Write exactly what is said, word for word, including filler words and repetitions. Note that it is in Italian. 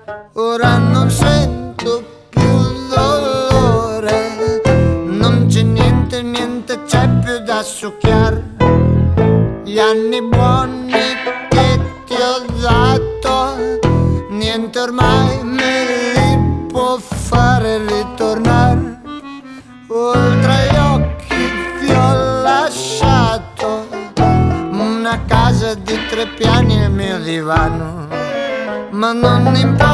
ora non sento più dolore, non c'è niente, niente c'è più da succhiare. Gli anni buoni che ti ho dato, niente ormai me li può fare ritornare. Oltre gli occhi vi ho lasciato una casa di tre piani e il mio divano, ma non importa.